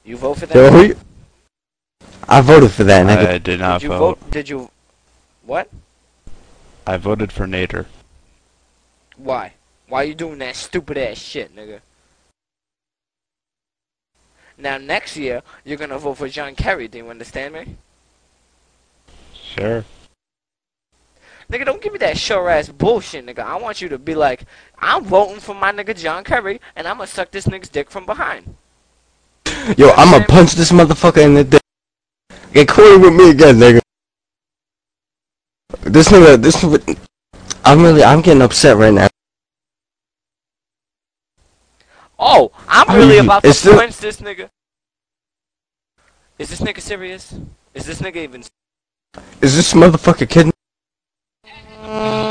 You vote for that? So who? I voted for that nigga. I did not Did you vote. Did you? What? I voted for Nader. Why? Why you doing that stupid ass shit, nigga? Now next year you're gonna vote for John Kerry. Do you understand me? Sure. Nigga, don't give me that sure ass bullshit, nigga. I want you to be like, I'm voting for my nigga John Kerry, and I'm gonna suck this nigga's dick from behind. Yo, I'ma punch this motherfucker in the dick. Get cool with me again, nigga. This nigga, I'm getting upset right now. Oh, I'm really about to it's still- punch this nigga. Is this nigga serious? Is this nigga even? Is this motherfucker kidding?